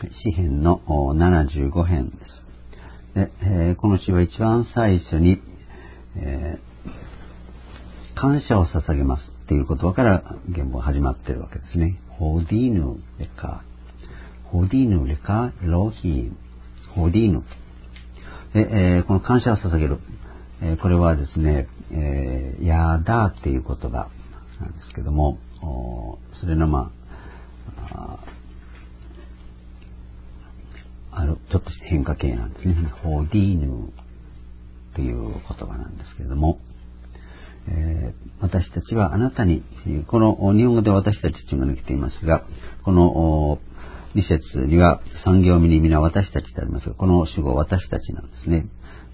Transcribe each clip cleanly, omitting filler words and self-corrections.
詩編の75編です。で、この詩は一番最初に、感謝を捧げますっていう言葉から原文が始まっているわけですね。ホディーヌレカ、ホディーヌレカ、エロヒー、ホディーヌ。で、この感謝を捧げる。これはですね、ヤーダーっていう言葉なんですけども、それのちょっとした変化形なんですね。ホディーヌという言葉なんですけれども、私たちはあなたに、この日本語で私たちというのが来ていますが、この2節には3行目に皆私たちとありますが、この主語私たちなんですね。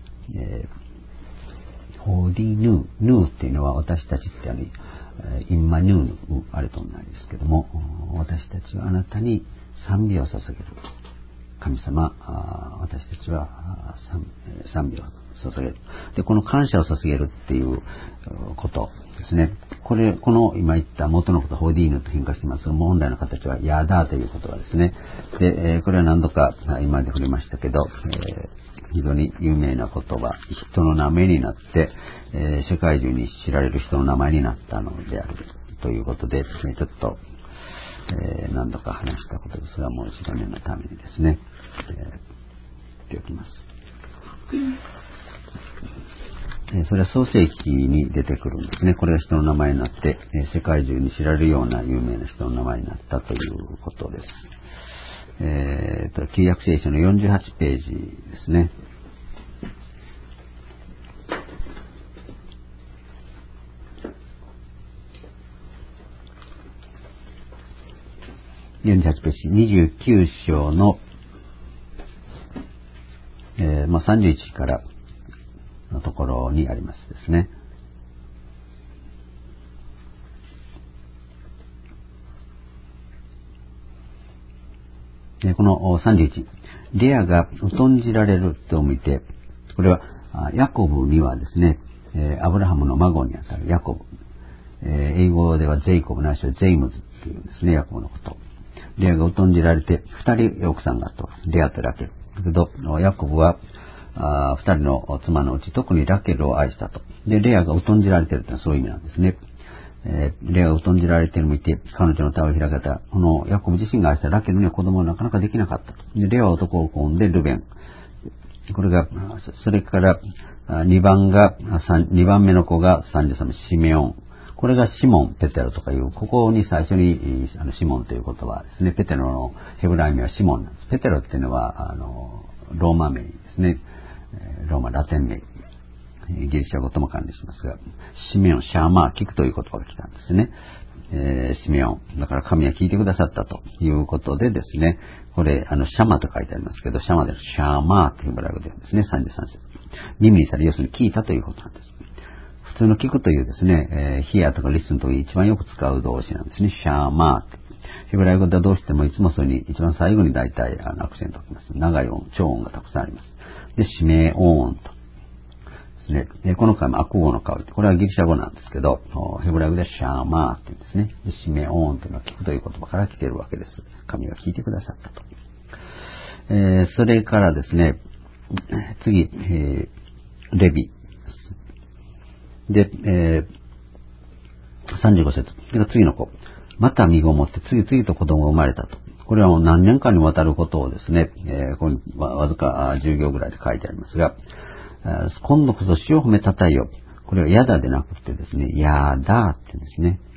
ホディヌーっていうのは私たちってインマヌーのあれと同じですけども、私たちはあなたに賛美を捧げる。神様、私たちは賛美を捧げる。で、この感謝を捧げるっていうことですね。この今言った元のことホディーヌと変化していますが、本来の形はヤダーという言葉ですね。で、これは何度か今まで触れましたけど、非常に有名な言葉、人の名前になって、世界中に知られる人の名前になったのであるということで、ちょっと何度か話したことですが、もう一度念のためにですね、言っておきます。それは創世記に出てくるんですね。これが人の名前になって、世界中に知られるような有名な人の名前になったということです。旧約聖書の48ページですね。48ページ、29章の、31からのところにありますですね。この31、レアが疎んじられると見て、これはヤコブにはですね、アブラハムの孫にあたるヤコブ、英語ではジェイコブないしはジェイムズっていうんですね、ヤコブのこと。レアが疎んじられて、2人奥さんがあったんです。レアとラケル。だけど、ヤコブは2人の妻のうち特にラケルを愛したと。で、レアが疎んじられているというのはそういう意味なんですね。レアが疎んじられているのを見て、彼女の手を開けた、このヤコブ自身が愛したラケルには子供がなかなかできなかったと。で、レアは男を産んでルベン。これが、それから2番目の子が33名、シメオン。これがシモン、ペテロとかいう、ここに最初にシモンという言葉ですね。ペテロのヘブライ名はシモンなんです。ペテロっていうのは、ローマ名ですね。ローマラテン名。ギリシャ語とも関連しますが、シメオン、シャーマー、聞くという言葉が来たんですね。シメオン。だから神は聞いてくださったということでですね、これ、シャマと書いてありますけど、シャマでシャーマーというヘブライ語で言うんですね、33節。耳にされ、要するに聞いたということなんです。普通の聞くというですね、ヒアとかリスンという一番よく使う動詞なんですね。シャーマーって。ヘブライ語ではどうしてもいつもそれに一番最後に大体アクセントを置きます。長い音、長音がたくさんあります。で、シメオーンと。ですね。この回も悪語の香りって、これはギリシャ語なんですけど、ヘブライ語ではシャーマーって言うんですね。で、シメオーンというのは聞くという言葉から来ているわけです。神が聞いてくださったと。それからですね、次、レビ。で、35節。で、次の子。また身ごもって次々と子供が生まれたと。これはもう何年間にわたることをですね、ここにわずか10行ぐらいで書いてありますが、今度こそ死を褒めたたえよ。これはやだでなくてですね、やだって言うんですね。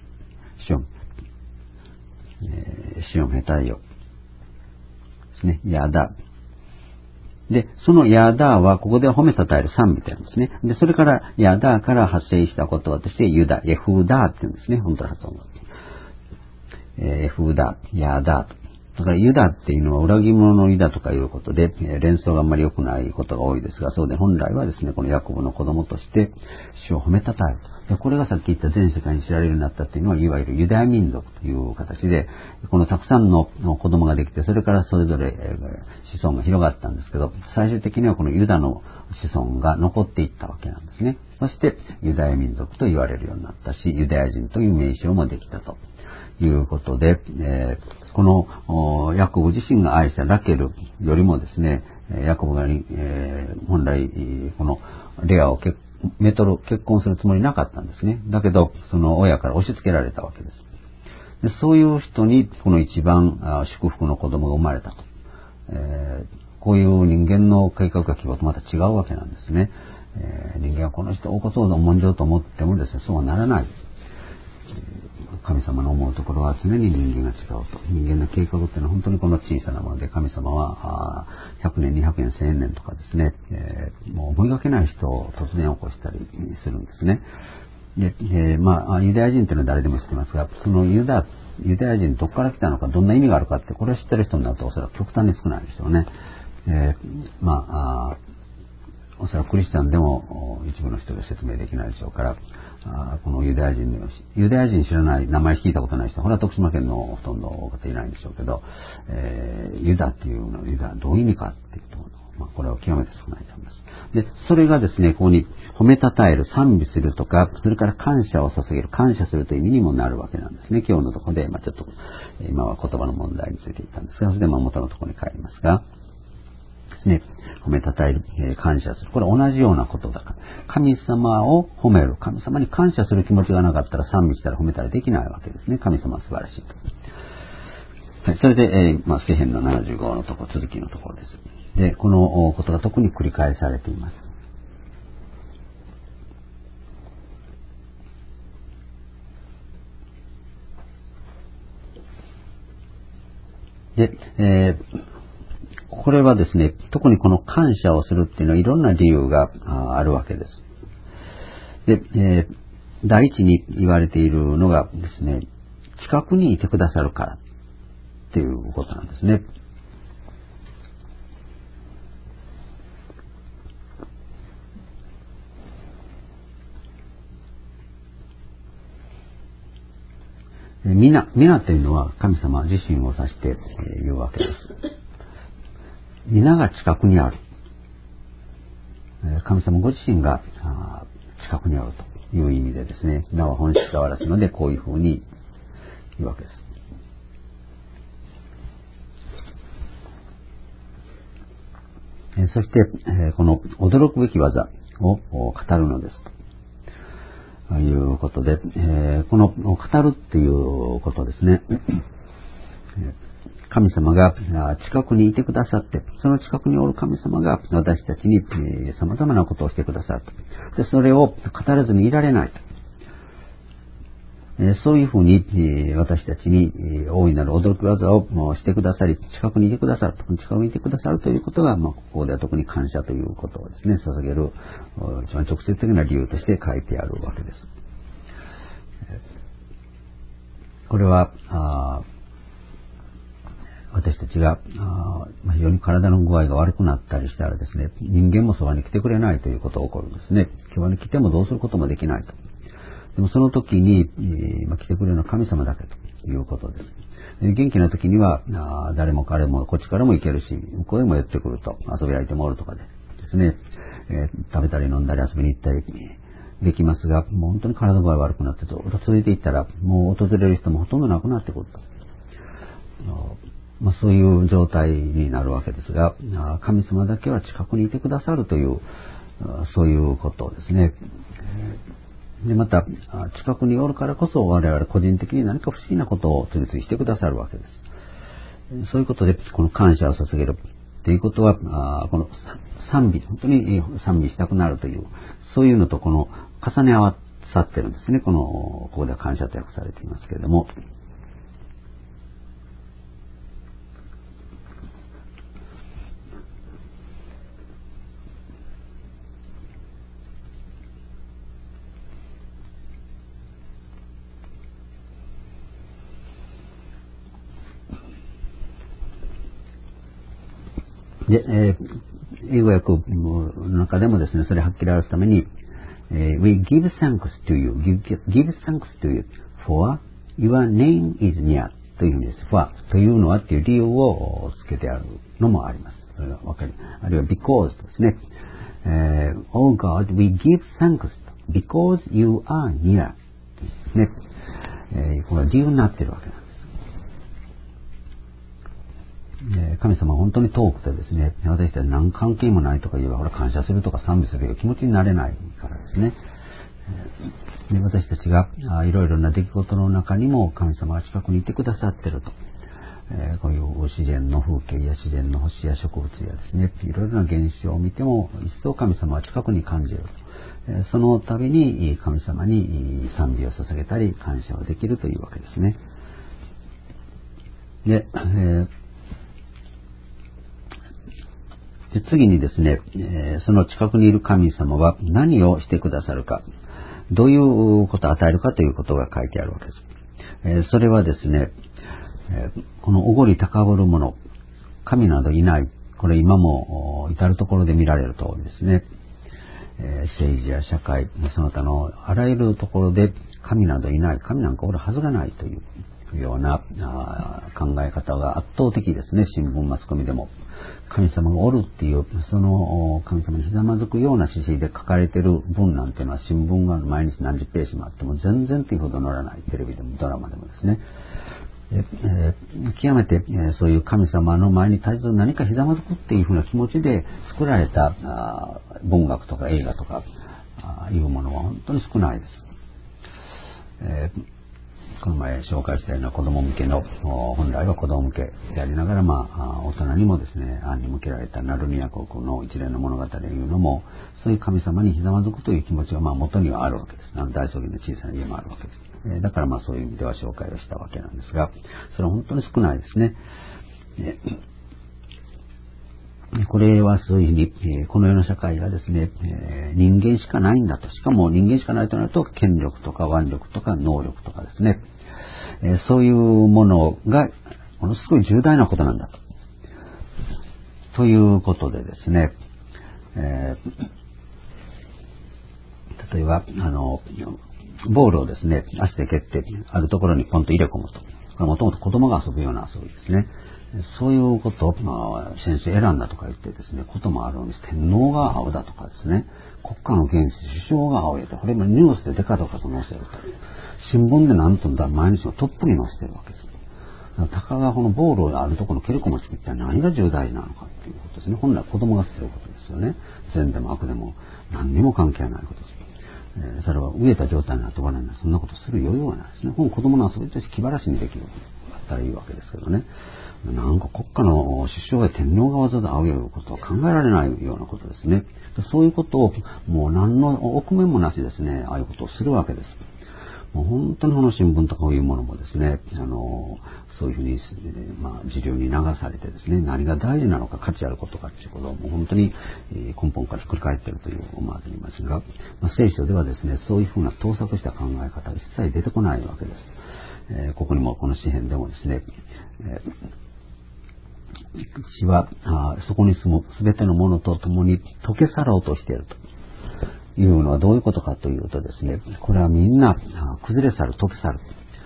死を褒めたたえよ。ですね、やだ。で、そのヤダーは、ここでは褒めたたえる賛美ってあるんですね。で、それから、ヤダーから発生した言葉として、ユダ、エフダーって言うんですね。本当の発音が。エフダー、ヤダーと。だから、ユダっていうのは裏切り者のユダとかいうことで、連想があんまり良くないことが多いですが、そうで本来はですね、このヤコブの子供として、主を褒めたたえる。で、これがさっき言った全世界に知られるようになったっていうのは、いわゆるユダヤ民族という形で、このたくさんの子供ができて、それからそれぞれ子孫が広がったんですけど、最終的にはこのユダの子孫が残っていったわけなんですね。そして、ユダヤ民族と言われるようになったし、ユダヤ人という名称もできたということで、 このヤコブ自身が愛したラケルよりもですね、ヤコブが、本来このレアを結婚するつもりなかったんですね。だけどその親から押し付けられたわけです。でそういう人にこの一番祝福の子供が生まれたと、こういう人間の計画が希望とまた違うわけなんですね。人間はこの人を起こそうと重んじようと思ってもですね、そうはならない。神様の思うところは常に人間が違うと。人間の計画っていうのは本当にこの小さなもので、神様は100年、200年、1000年とかですね、もう思いがけない人を突然起こしたりするんですね。で、ユダヤ人っていうのは誰でも知ってますが、そのユダヤ人どこから来たのか、どんな意味があるかって、これを知ってる人になるとおそらく極端に少ないでしょうね。おそらくクリスチャンでも一部の人で説明できないでしょうから、このユダヤ人知らない、名前聞いたことない人、これは徳島県のほとんどの方いないんでしょうけど、ユダっていうのはユダどういう意味かっていうところ、これは極めて少ないと思います。で、それがですね、ここに褒めたたえる、賛美するとか、それから感謝を捧げる、感謝するという意味にもなるわけなんですね。今日のところで、ちょっと今は言葉の問題について言ったんですが、それで元のところに帰りますが、ですね、褒めたたえる、感謝する。これは同じようなことだから。神様を褒める。神様に感謝する気持ちがなかったら賛美したら褒めたりできないわけですね。神様は素晴らしいと。はい、それで、詩編の75のところ、続きのところです。で、このことが特に繰り返されています。で、これはですね、特にこの感謝をするっていうのはいろんな理由があるわけです。で、第一に言われているのがですね、近くにいてくださるからっていうことなんですね。皆というのは神様自身を指して言うわけです。皆が近くにある。神様ご自身が近くにあるという意味でですね、名は本質を表すのでこういうふうに言うわけです。そして、この驚くべき技を語るのですということで、この語るっていうことですね。神様が近くにいてくださって、その近くにおる神様が私たちに様々なことをしてくださると。で、それを語らずにいられないと。そういうふうに私たちに大いなる驚く技をしてくださり、近くにいてくださる。近くにいてくださるということが、ここでは特に感謝ということをですね、捧げる一番直接的な理由として書いてあるわけです。これは私たちが非常に体の具合が悪くなったりしたらですね、人間もそばに来てくれないということが起こるんですね。そばに来てもどうすることもできないと。でもその時に、来てくれるのは神様だけということです。元気な時には誰も彼もこっちからも行けるし、向こうへも寄ってくると、遊び相手もおるとかでですね、食べたり飲んだり遊びに行ったりできますが、もう本当に体の具合悪くなってずっと続いていったら、もう訪れる人もほとんどなくなってくると。そういう状態になるわけですが、神様だけは近くにいてくださるという、そういうことですね。で、また、近くにおるからこそ我々個人的に何か不思議なことを次々してくださるわけです。そういうことで、この感謝を捧げるということは、この賛美、本当に賛美したくなるという、そういうのとこの重ね合わさってるんですね。ここでは感謝と訳されていますけれども。で、英語訳の中でもですね、それはっきり表すために、We give thanks to you, give thanks to you, for your name is near という意味です。for というのはっていう理由をつけてあるのもあります。それがわかる。あるいは because ですね。Oh God, we give thanks because you are near ですね。これは理由になっているわけなんです。 神様は本当に遠くてですね、私たち何関係もないとか言えば、これ感謝するとか賛美するような気持ちになれないからですね。で、私たちがいろいろな出来事の中にも神様が近くにいてくださっていると。こういう自然の風景や自然の星や植物やですね、いろいろな現象を見ても一層神様は近くに感じる。その度に神様に賛美を捧げたり感謝をできるというわけですね。で、次にですね、その近くにいる神様は何をしてくださるか、どういうことを与えるかということが書いてあるわけです。それはですね、このおごり高ぶるもの、神などいない、これ今も至るところで見られる通りですね。政治や社会、その他のあらゆるところで神などいない、神なんかおるはずがないというような考え方が圧倒的ですね。新聞マスコミでも神様がおるっていう、その神様にひざまずくような姿勢で書かれている文なんていうのは、新聞が毎日何十ページもあっても全然というほど載らない。テレビでもドラマでもですね。極めてそういう神様の前に絶えず何かひざまずくっていうふうな気持ちで作られた文学とか映画とかいうものは本当に少ないです。この前紹介したような子供向けの、本来は子供向けでありながら、大人にもですね、暗に向けられたナルニア国の一連の物語というのも、そういう神様にひざまずくという気持ちが元にはあるわけです。大草原の小さな家もあるわけです。だからそういう意味では紹介をしたわけなんですが、それは本当に少ないですね。これはそういうふうに、この世の社会がですね、人間しかないんだと。しかも人間しかないとなると、権力とか腕力とか能力とかですね、そういうものがものすごい重大なことなんだと。ということでですね、例えばボールをですね、足で蹴ってあるところにポンと入れ込むと。これもともと子供が遊ぶような遊びですね。そういうことを、先生選んだとか言ってですね、こともあるんです。天皇が青だとかですね、国家の元首、首相が青やと。これもニュースでデカとかと載せると。新聞でなんと毎日のトップに載せてるわけです。たかがこのボールをあるところの蹴り込むって一体何が重大なのかっていうことですね。本来子供が捨てることですよね。善でも悪でも何にも関係ないことです。それは飢えた状態になっておらない。そんなことする余裕はないですね。子供の遊びとして気晴らしにできる。だったらいいわけですけどね。なんか国家の首相や天皇がわざわざ仰ぐことは考えられないようなことですね。そういうことをもう何の臆面もなしですね、ああいうことをするわけです。もう本当にこの新聞とかこういうものもですね、そういうふうに、時流に流されてですね、何が大事なのか価値あることかということをもう本当に根本からひっくり返っているという思われていますが、聖書ではですね、そういうふうな盗作した考え方は一切出てこないわけです。ここにもこの詩編でもですね、死はそこに住むすべてのものと共に溶け去ろうとしているというのはどういうことかというとですね、これはみんな崩れ去る、溶け去る。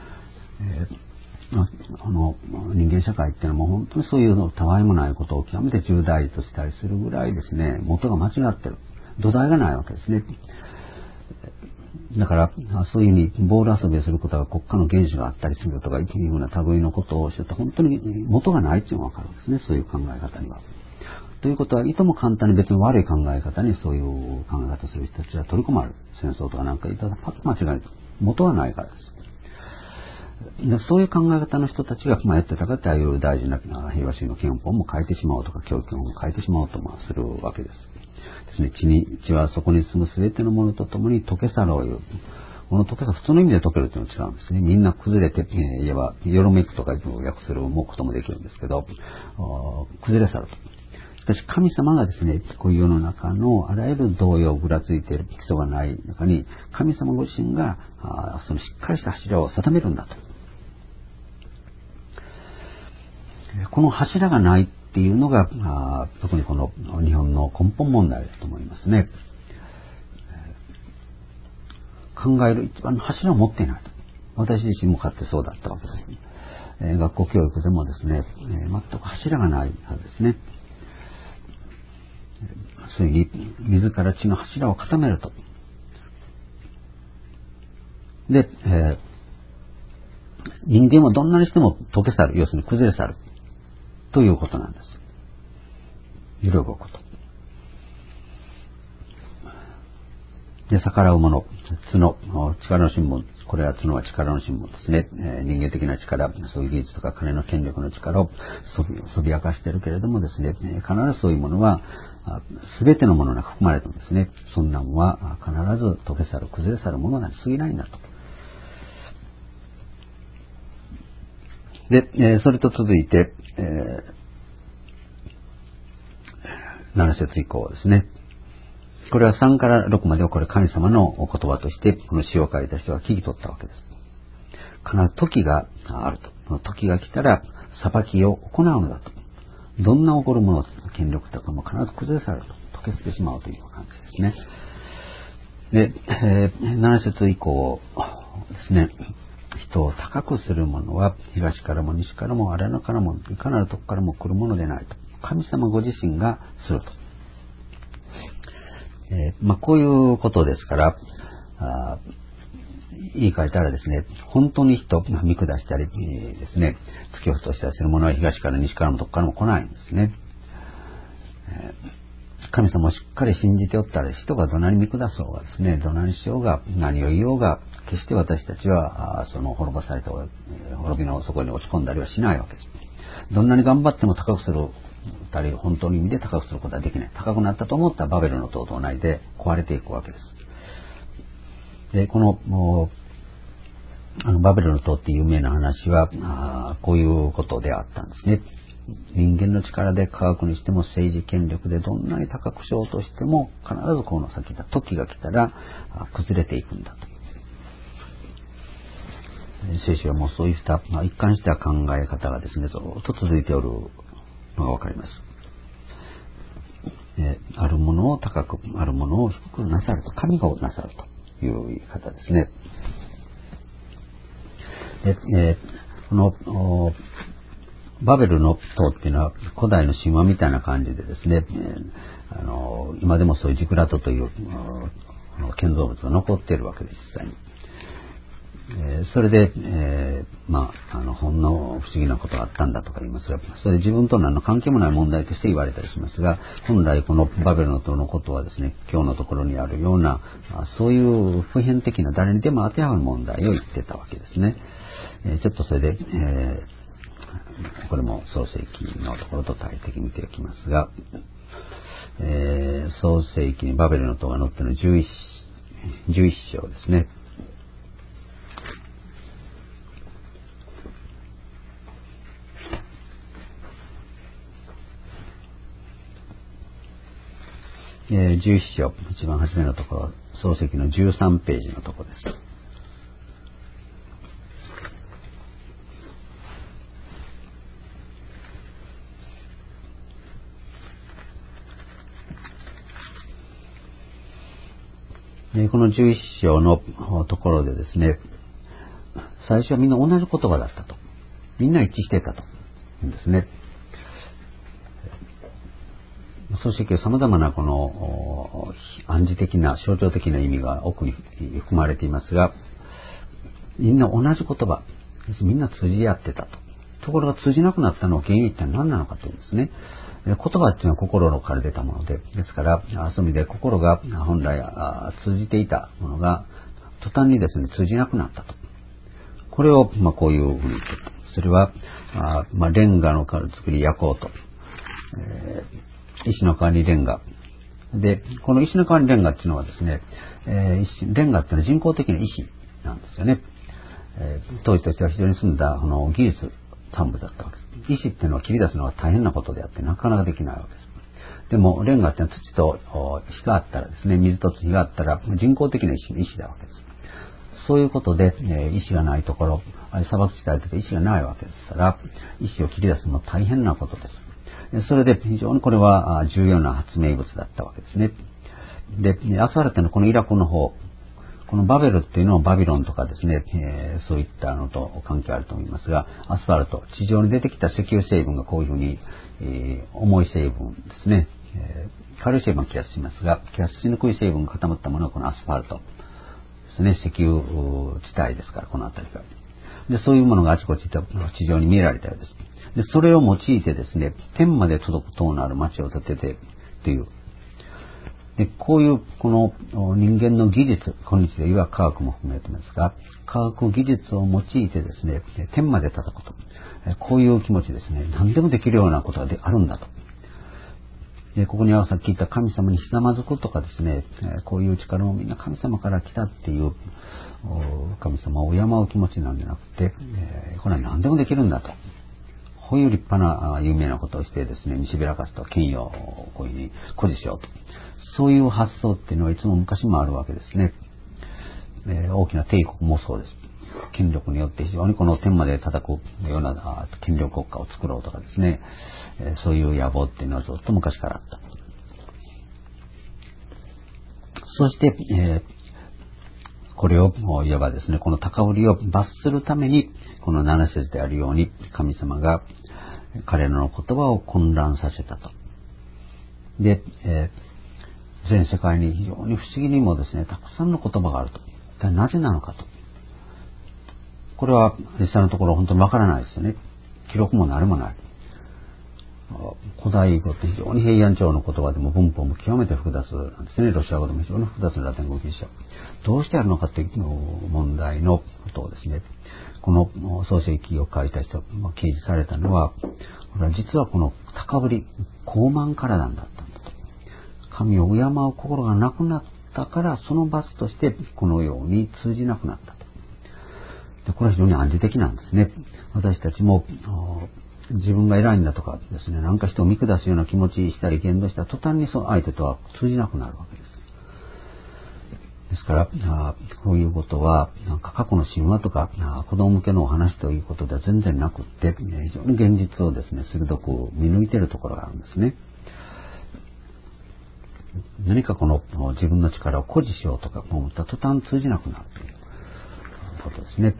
人間社会っていうのはもう本当にそういうたわいもないことを極めて重大としたりするぐらいですね、元が間違ってる。土台がないわけですね。だからそういうふうにボール遊びをすることが国家の原資があったりするとかいうふうな類のことをしてた本当に元がないっていうのがわかるんですね、そういう考え方には。ということは、いとも簡単に別に悪い考え方にそういう考え方をする人たちは取り込まれる。戦争とかなんか言ったらパッと間違える。元はないからです。でそういう考え方の人たちがやってたかってああいう大事な平和主義の憲法も変えてしまおうとか教育法も変えてしまおうとするわけです。ですね、地はそこに住むすべてのものとともに溶け去ろうよ。この溶け去る、普通の意味で溶けるというのは違うんですね。みんな崩れて、いわばよろめくとか訳することもできるんですけど、崩れ去ると。しかし神様がですね、こういう世の中のあらゆる動揺をぐらついている基礎がない中に、神様ご自身がそのしっかりした柱を定めるんだと。この柱がないっていうのが、特にこの日本の根本問題だと思いますね。考える一番の柱を持っていないと。私自身もかつてそうだったわけです。学校教育でもですね、全く柱がないはずですね。そういうふうに自ら地の柱を固めると。で、人間はどんなにしても溶け去る、要するに崩れ去るということなんです。揺るぐこと。で、逆らうもの、角、力の新聞、これは角は力の新聞ですね。人間的な力、そういう技術とか金の権力の力をそび明かしているけれどもですね、必ずそういうものは、すべてのものに含まれてるんですね。そんなものは必ず溶け去る、崩れ去るものに過ぎないんだと。で、それと続いて、7節以降ですね。これは3から6まではこれ神様のお言葉として、この詩を書いた人は聞き取ったわけです。必ず時があると。時が来たら裁きを行うのだと。どんな起こるもの、権力とかも必ず崩れ去ると。溶け捨ててしまうという感じですね。で、7節以降ですね。人を高くするものは東からも西からもあらぬからもいかなるとこからも来るものでないと。神様ご自身がすると。こういうことですから、言い換えたらですね、本当に人を見下したりですね、突き落としたりするものは東から西からもどこからも来ないんですね。神様をしっかり信じておったら、人がどなり見下そうがですね、どなりしようが何を言おうが、決して私たちはその滅ぼされた滅びの底に落ち込んだりはしないわけです。どんなに頑張っても高くするたり、本当に意味で高くすることはできない。高くなったと思ったらバベルの塔と同じで壊れていくわけです。で、このバベルの塔っていう有名な話はこういうことであったんですね。人間の力で科学にしても政治権力でどんなに高くしようとしても必ずこの先だ時が来たら崩れていくんだと。聖書はもうそういった一貫した考え方がですね、ずっと続いておるのがわかります。あるものを高く、あるものを低くなさると、神がなさるという言い方ですね。で、このバベルの塔っていうのは古代の神話みたいな感じでですね、今でもそういうジクラトという建造物が残っているわけです、実際に。それで、ほんの不思議なことがあったんだとか言いますが、それで自分と何の関係もない問題として言われたりしますが、本来このバベルの塔のことはですね、今日のところにあるような、そういう普遍的な誰にでも当てはまる問題を言ってたわけですね。ちょっとそれで、これも創世記のところと対的に見ていきますが、創世記にバベルの塔が載っているの11章ですね。11章、一番初めのところ、創世記の13ページのところです。この11章のところでですね、最初はみんな同じ言葉だったと。みんな一致していたと言うんですね。創世記は様々なこの暗示的な象徴的な意味が奥に含まれていますが、みんな同じ言葉、みんな通じ合ってたと。ところが通じなくなったのは原因って何なのかというんですね。言葉っていうのは心から出たもので、ですからそういう意味で心が本来通じていたものが途端にですね通じなくなったと。これをこういうふうに言ってた。それはレンガの作り焼こうと。石の代わりにレンガ。で、この石の代わりにレンガっていうのはですね、レンガっていうのは人工的な石なんですよね。当時としては非常に進んだ技術産物だったわけです。石っていうのは切り出すのが大変なことであってなかなかできないわけです。でもレンガっていうのは土と火があったらですね、水と火があったら人工的な石なわけです。そういうことで、石がないところ、砂漠地帯とか石がないわけですから、石を切り出すのも大変なことです。それで非常にこれは重要な発明物だったわけですね。で、アスファルトのこのイラクの方、このバベルっていうのはバビロンとかですね、そういったのと関係あると思いますが、アスファルト、地上に出てきた石油成分がこういうふうに、重い成分ですね、軽い成分は気圧しますが、気圧しにくい成分が固まったものはこのアスファルトですね、石油地帯ですから、この辺りが。 で、そういうものがあちこち地上に見られたようです。で、それを用いてですね、天まで届く塔のある町を建ててという。で、こういう、この人間の技術、今日で言えば科学も含めてますが、科学技術を用いてですね、天まで叩くと。こういう気持ちですね、何でもできるようなことがあるんだと。で、ここにはさっき言った神様にひざまずくとかですね、こういう力もみんな神様から来たっていう、神様を敬う気持ちなんじゃなくて、これは何でもできるんだと。こういう立派な有名なことをしてですね、見せびらかすと権威をこういうふうに誇示しようと。そういう発想っていうのはいつも昔もあるわけですね。大きな帝国もそうです。権力によって非常にこの天まで叩くような権力国家を作ろうとかですね、そういう野望っていうのはずっと昔からあった。そして、これをいわばですね、この高ぶりを罰するために、この7節であるように神様が彼らの言葉を混乱させたと。で、全世界に非常に不思議にもですね、たくさんの言葉があると。一体なぜなのかと。これは実際のところ本当にわからないですよね。記録も何もない。古代語って非常に平安朝の言葉でも文法も極めて複雑なんですね。ロシア語でも非常に複雑なラテン語ギリシャ。どうしてあるのかという問題のことをですね、この創世記を書いた人が記示されたのは、これは実はこの高ぶり、傲慢からなんだったんだと。神を敬う心がなくなったから、その罰としてこのように通じなくなったと。で、これは非常に暗示的なんですね。私たちも自分が偉いんだとかですね、なんか人を見下すような気持ちしたり言動したら途端にその相手とは通じなくなるわけです。ですからこういうことはなんか過去の神話とか子供向けのお話ということでは全然なくって、非常に現実をですね鋭く見抜いているところがあるんですね。何かこの自分の力を誇示しようとか思ったら途端通じなくなるということですね。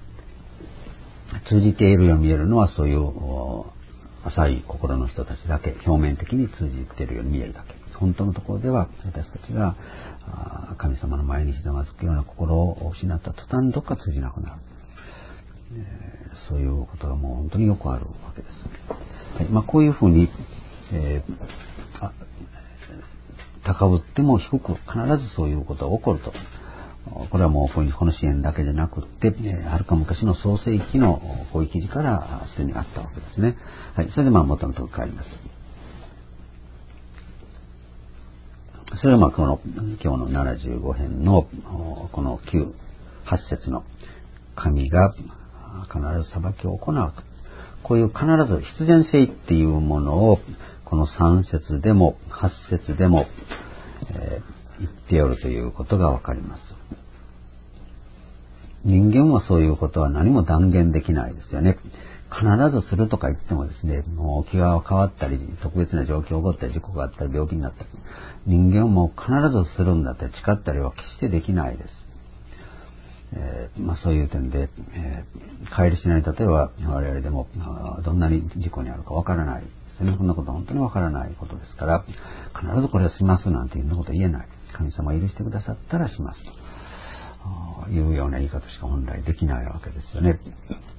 通じているように見えるのはそういう浅い心の人たちだけ、表面的に通じているように見えるだけ。本当のところでは私たちが神様の前にひざまずくような心を失った途端どっか通じなくなる、そういうことがもう本当によくあるわけです。はい、こういうふうに、高ぶっても低く必ずそういうことが起こると。これはもうこの支援だけじゃなくって、はるか昔の創世記のこういう記事からすでにあったわけですね。はい、それで元のところに帰ります。それはこの今日の75編のこの8節の神が必ず裁きを行うと。こういう必ず必然性っていうものをこの3節でも8節でも、言っておるということがわかります。人間はそういうことは何も断言できないですよね。必ずするとか言ってもですね、もう気が変わったり、特別な状況が起こったり、事故があったり、病気になったり、人間はもう必ずするんだって誓ったりは決してできないです。そういう点で、帰りしない、例えば我々でもどんなに事故にあるかわからないですね。こんなことは本当にわからないことですから、必ずこれはしますなんていうことは言えない。神様が許してくださったらしますというような言い方しか本来できないわけですよね。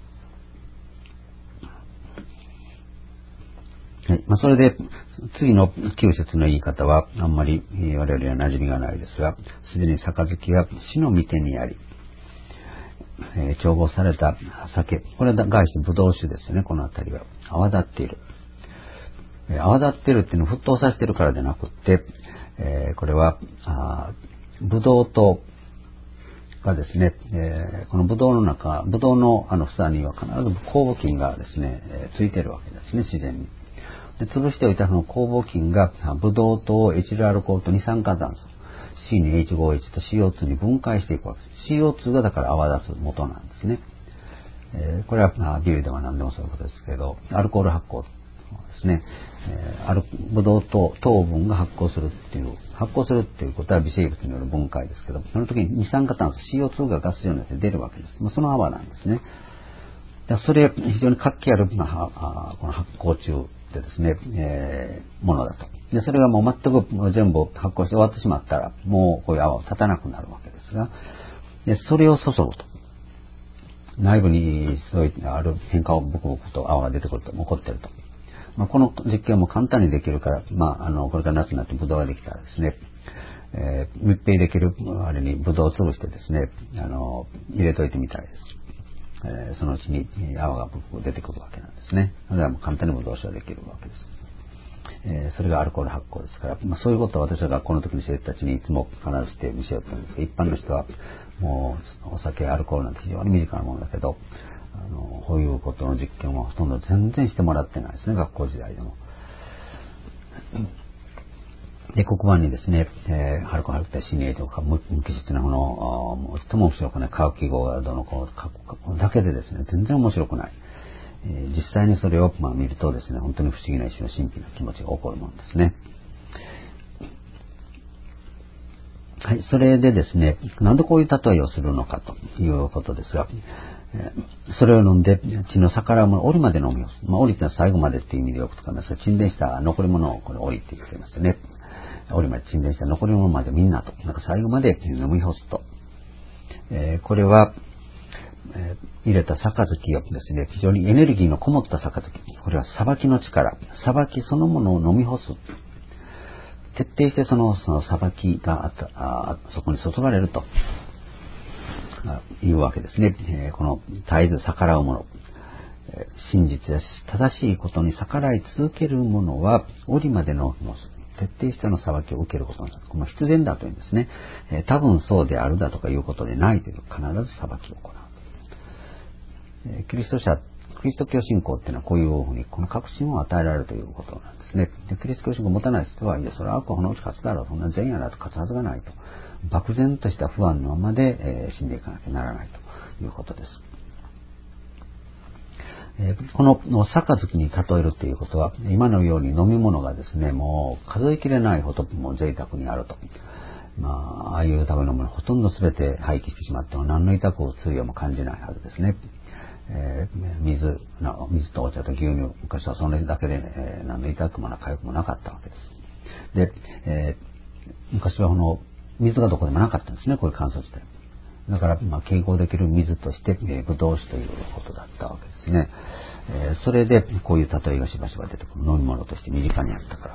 はい、それで次の9節の言い方はあんまり我々は馴染みがないですが、すでに杯は死の御手にあり、調合された酒、これは概してブドウ酒ですね。このあたりは泡立っている。泡立っているっていうのを沸騰させているからでなくって、これはブドウ糖がですね、このブドウの中、ブドウの房には必ず酵母菌がですね、ついているわけですね、自然に。で、潰しておいたその酵母菌がブドウ糖、エチルアルコールと二酸化炭素、C に H5H と CO2 に分解していくわけです。CO2 がだから泡立つ元なんですね。これはビールでは何でもそういうことですけど、アルコール発酵ですね。ブドウ糖、糖分が発酵するっていうことは微生物による分解ですけど、その時に二酸化炭素 CO2 がガス状になって出るわけです。その泡なんですね。それ非常に活気あるこの発酵中でですね、ものだと。で、それがもう全く全部発酵して終わってしまったら、もうこういう泡を立たなくなるわけですが、でそれを注ぐと。 内部にそういったある変化をブクブクと泡が出てくると、起こっていると。この実験も簡単にできるから、これから夏になってブドウができたらですね、密閉できるあれにブドウを潰してですね、入れといてみたいです。そのうちに泡がブクブク出てくるわけなんですね。それはもう簡単にブドウ酒ができるわけです。それがアルコール発酵ですから、そういうことを私は学校の時に生徒たちにいつも必ずして見せよったんですが、一般の人はもうお酒、アルコールなんて非常に身近なものだけど、こういうことの実験はほとんど全然してもらってないですね、学校時代でも。で、黒板にですね、アルコール入った死にとか無機質なもの、最も面白くない化学記号がどのこう書くだけでですね、全然面白くない。実際にそれを見るとですね、本当に不思議な一種の神秘な気持ちが起こるものですね。はい、それでですね、なんでこういう例えをするのかということですが、それを飲んで血の逆らうものを折りまで飲み干す。折りってのは最後までっていう意味でよく使いますが、沈殿した残り物をこれ折りって言っていますよね。折りまで沈殿した残り物までみんなと、最後まで飲み干すと。これは、入れた杯をですね、非常にエネルギーのこもった杯。これは裁きの力、裁きそのものを飲み干す。徹底してその裁きがそこに注がれるというわけですね。この絶えず逆らうもの、真実や正しいことに逆らい続けるものは折りまでの徹底したの裁きを受けることになる。この必然だというんですね。多分そうであるだとかいうことでないという、必ず裁きを行う。キリスト教信仰っていうのはこういうふうにこの確信を与えられるということなんですね。でキリスト教信仰を持たない人は、いや、それは悪はこのうち勝つだろう、そんな善やなと勝つはずがないと。漠然とした不安のままで、死んでいかなきゃならないということです。この杯に例えるということは、今のように飲み物がですね、もう数えきれないほども贅沢にあると。ああいう食べ物ほとんど全て廃棄してしまっても何の痛く痛いも感じないはずですね。水とお茶と牛乳、昔はそれだけで、何の痛くもな痒くもなかったわけです。で、昔は水がどこでもなかったんですね、こういう乾燥地帯。だから、健康できる水として、ブドウ酒ということだったわけですね。それで、こういう例えがしばしば出てくる。飲み物として身近にあったから。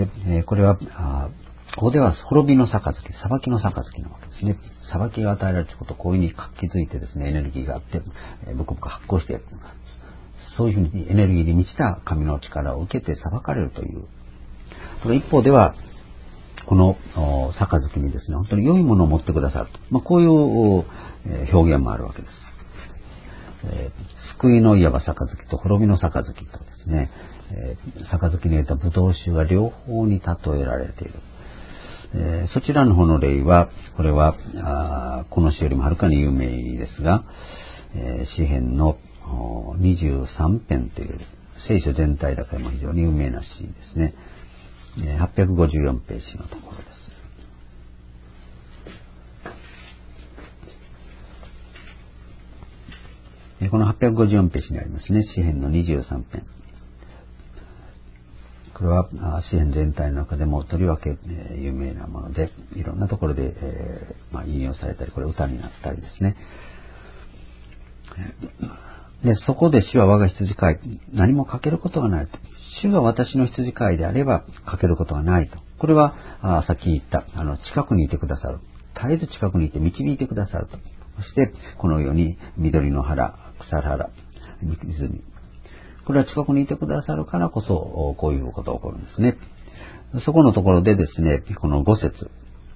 で、これは、ここでは滅びの杯、裁きの杯なわけですね。裁きが与えられることをこういうふうに活気づいてですね、エネルギーがあって、ブクブク発酵していく。そういうふうにエネルギーに満ちた神の力を受けて裁かれるという。一方では、この杯にですね、本当に良いものを持ってくださると。こういう表現もあるわけです。救いのいわば杯と滅びの杯とですね、杯に入れたブドウ酒が両方に例えられている。そちらの方の例は、これはこの詩よりもはるかに有名ですが、詩編の23編という聖書全体だけでも非常に有名な詩ですね。854ページのところです。この854ページにありますね、詩編の23編。これは詩編全体の中でもとりわけ有名なもので、いろんなところで引用されたり、これ歌になったりですね。で、そこで主は我が羊飼い、何もかけることがないと。主が私の羊飼いであればかけることがないと。これはさっき言った近くにいてくださる。絶えず近くにいて導いてくださると。そしてこのように緑の原、草原、湖。これは近くにいてくださるからこそこういうことが起こるんですね。そこのところでですね、この5節。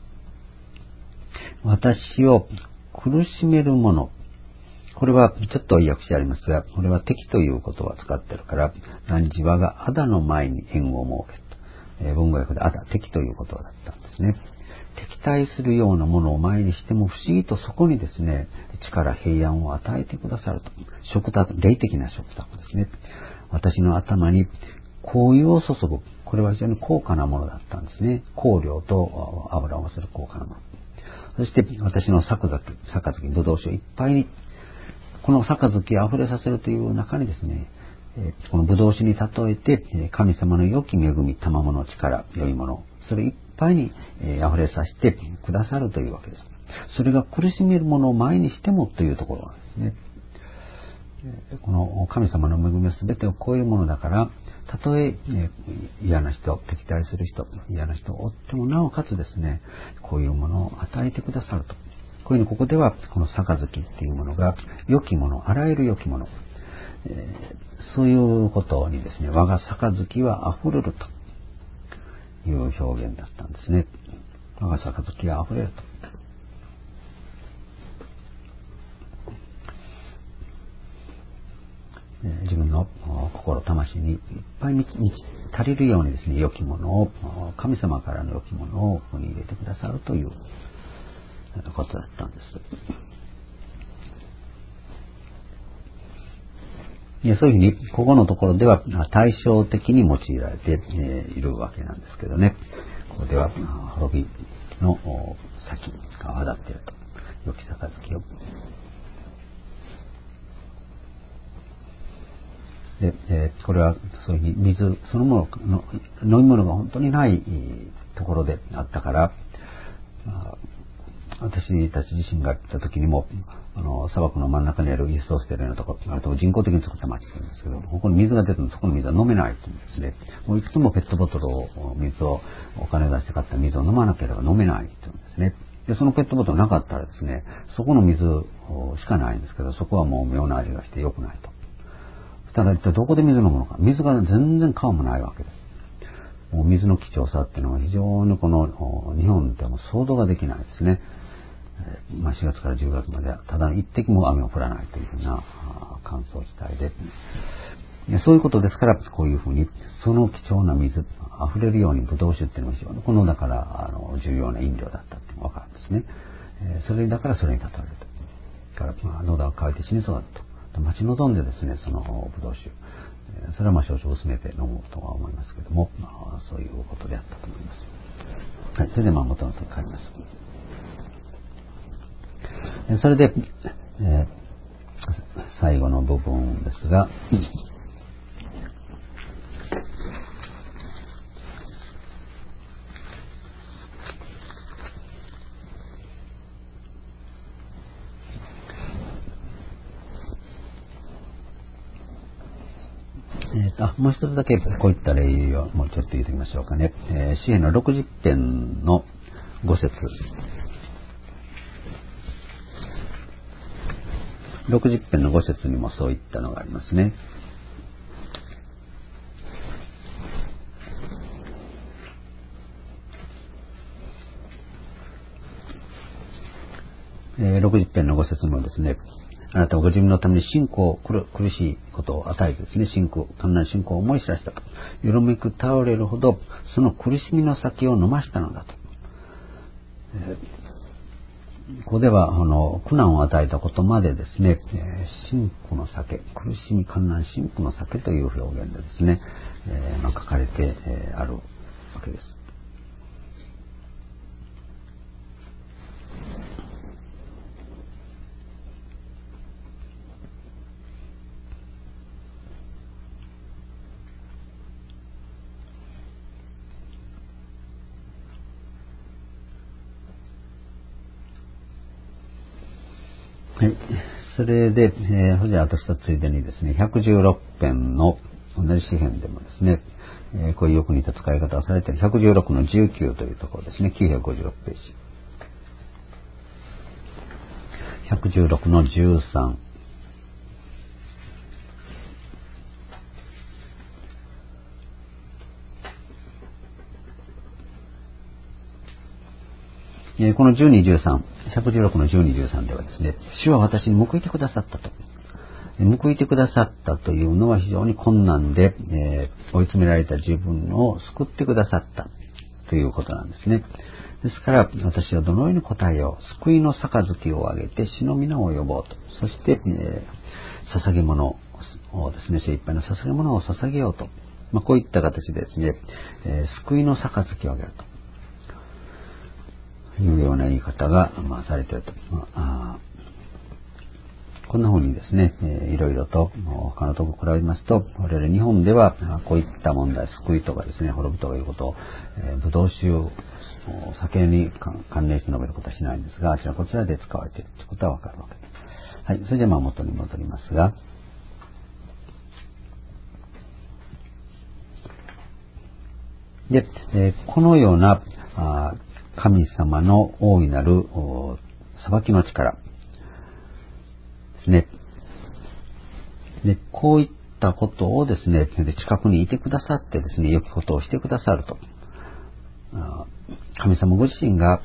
私を苦しめるもの。これはちょっと訳してありますが、これは敵という言葉を使っているから、何時はがアダの前に縁を設けと。文語訳でアダ、敵という言葉だったんですね。敵対するようなものを前にしても不思議とそこにですね、力、平安を与えてくださると。食卓、霊的な食卓ですね。私の頭に香油を注ぐ。これは非常に高価なものだったんですね。香料と油を合わせる高価なもの。そして私の杯、ブドウ酒をいっぱいに、この杯を溢れさせるという中にですね、このブドウ酒に例えて、神様の良き恵み、賜物、力、良いもの、それいっぱいに溢れさせてくださるというわけです。 それが苦しめるものを前にしてもというところなんですね。この神様の恵みは全てを超えるものだから、たとえ嫌な人、敵対する人、嫌な人を追ってもなおかつですね、こういうものを与えてくださると。こういうふうにここではこの杯っていうものが良きもの、あらゆる良きもの、そういうことにですね、我が杯は溢れるという表現だったんですね。我が杯は溢れると。自分の心、魂にいっぱい足りるようにですね、良きものを、神様からの良きものをここに入れてくださるということだったんです。そういうふうに、ここのところでは対照的に用いられているわけなんですけどね。ここでは滅びの先が泡立っていると。良き杯を。で、これはそういうふうに水そのものの飲み物が本当にないところであったから、私たち自身が行った時にも砂漠の真ん中にあるイーストステルのところ、あと人工的に作った町なんですけど、ここに水が出てもそこの水は飲めないというんですね。もういつもペットボトルを水をお金を出して買った水を飲まなければ飲めないというんですね。でそのペットボトルなかったらですね、そこの水しかないんですけど、そこはもう妙な味がして良くないと。ただ一体どこで水飲むのか。水が全然川もないわけです。もう水の貴重さっていうのは非常にこの日本でも想像ができないですね。4月から10月まではただ一滴も雨が降らないというふうな乾燥地帯で、そういうことですから、こういうふうにその貴重な水溢れるようにブドウ酒っていうのが非常にこのだから重要な飲料だったっていうのが分かるんですね。それだからそれに例えると。だから喉が渇いて死にそうだと。待ち望んでですね、そのブドウ酒、それは少々薄めて飲むとは思いますけども、そういうことであったと思います。はい、それで元のと帰ります。それで、最後の部分ですが、もう一つだけこういった例をもうちょっと言っておきましょうかね。詩篇の60編の5節。60編の5節にもそういったのがありますね。60編の5節もですね、あなたはご自分のために苦しいことを与えてですね、単なる信仰を思い知らしたと。よろめく倒れるほど、その苦しみの酒を飲ましたのだと。ここでは苦難を与えたことまでですね、辛苦の酒、苦しみ艱難辛苦の酒という表現でですね、書かれてあるわけです。はい。それで、ほじゃあとしたついでにですね、116編の同じ詩編でもですね、こういうよく似た使い方をされている116の19というところですね、956ページ。116の13。この12、13、116の12、13ではですね、主は私に報いてくださったと。報いてくださったというのは非常に困難で、追い詰められた自分を救ってくださったということなんですね。ですから私はどのように答えよう。救いの杯をあげて主の皆を呼ぼうと。そして、捧げ物をですね、精一杯の捧げ物を捧げようと。こういった形でですね、救いの杯をあげると。いうような言い方が、されていると。 こんな風にですね、いろいろと他のところ比べますと、我々日本ではこういった問題、救いとかですね、滅ぶとかいうことを、ブドウ酒を酒に関連して述べることはしないんですが、あちらこちらで使われているということはわかるわけです。はい、それでは元に戻りますが、で、このような神様の大いなる裁きの力ですね。で、こういったことをですね、近くにいてくださってですね、良きことをしてくださると。神様ご自身が、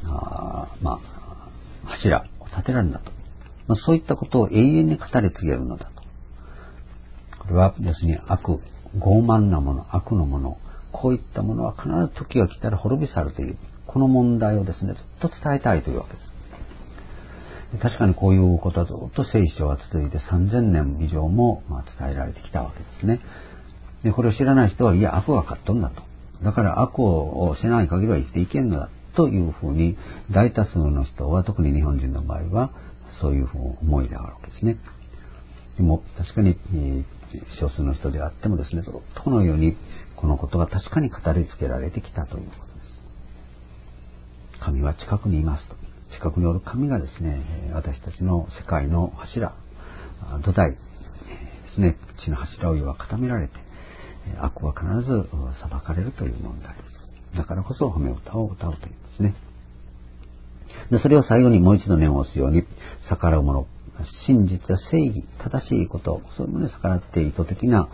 柱を立てられるんだと。そういったことを永遠に語り継げるのだと。これは要するに傲慢なもの、悪のもの、こういったものは必ず時が来たら滅び去るという、この問題をですね、ずっと伝えたいというわけです。確かにこういうことはずっと聖書は続いて3000年以上も伝えられてきたわけですね。で、これを知らない人は、いや、悪は勝っとんだと。だから悪をしない限りは生きていけんのだというふうに、大多数の人は、特に日本人の場合は、そういうふうに思いであるわけですね。でも、確かに、少数の人であってもですね、ずっとこのように、このことが確かに語りつけられてきたということです。神は近くにいますと。近くにおる神がですね、私たちの世界の柱、土台ですね、地の柱をは固められて、悪は必ず裁かれるという問題です。だからこそ褒め歌を歌うというんですね。で、それを最後にもう一度念を押すように、逆らうもの、真実や正義、正しいこと、そういうものに逆らって意図的な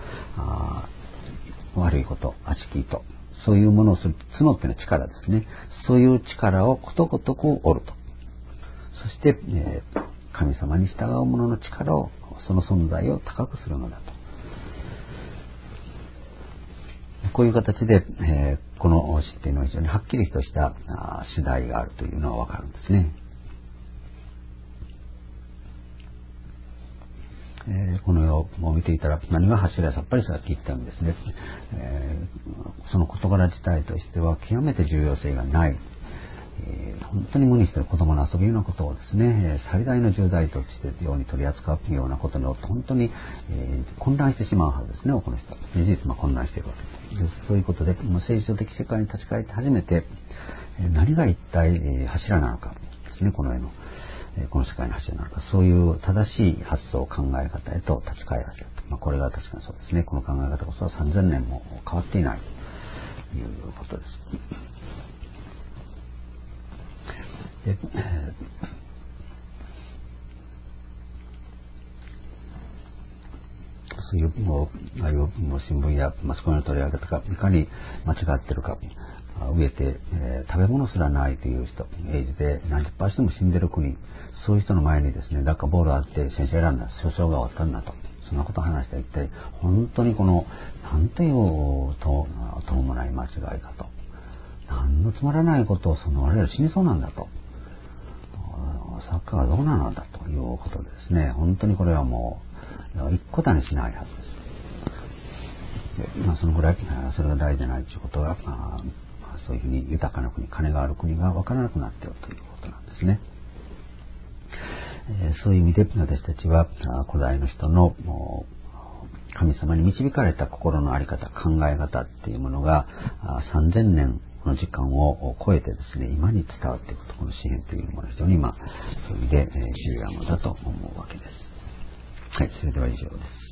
悪いこと、悪しき意図、そういうものをする角っていうのは力ですね。そういう力をことごとく折ると。そして、神様に従う者の力を、その存在を高くするのだと。こういう形で、この詩っていうのは非常にはっきりとした主題があるというのはわかるんですね。この世を見ていたら何が柱やさっぱりさっき言ったんですね、その事柄自体としては極めて重要性がない、本当に無にしている子供の遊びようなことをですね、最大の重大としてように取り扱うようなことによって本当に、混乱してしまうはずですね、この人。事実混乱しているわけです。そういうことで、聖書的世界に立ち返って初めて、何が一体、柱なのかですね、この世の。この世界の柱なのか、そういう正しい発想、考え方へと立ち返らせると。これが確かにそうですね。この考え方こそは3000年も変わっていないということです。でそういうああいう新聞やマスコミの取り上げ方がいかに間違っているか、飢えて、食べ物すらないという人、エイズで何十％も死んでる国、そういう人の前にですね、ダッカボールあって先生選んだ、訴訟が終わったんだと、そんなことを話して一体本当にこのなんというともない間違いだと、何のつまらないことを我々死にそうなんだと、サッカーはどうなのだということでですね、本当にこれはもう一個たにしないはずです。でそのぐらいそれが大事じゃないということが、そういうふうに豊かな国、金がある国が分からなくなっているということなんですね。そういう意味で私たちは古代の人の神様に導かれた心の在り方、考え方っていうものが3000年の時間を超えてですね、今に伝わっていくと、この詩篇というものは非常にそういう意味で重要なものだと思うわけです。はい、それでは以上です。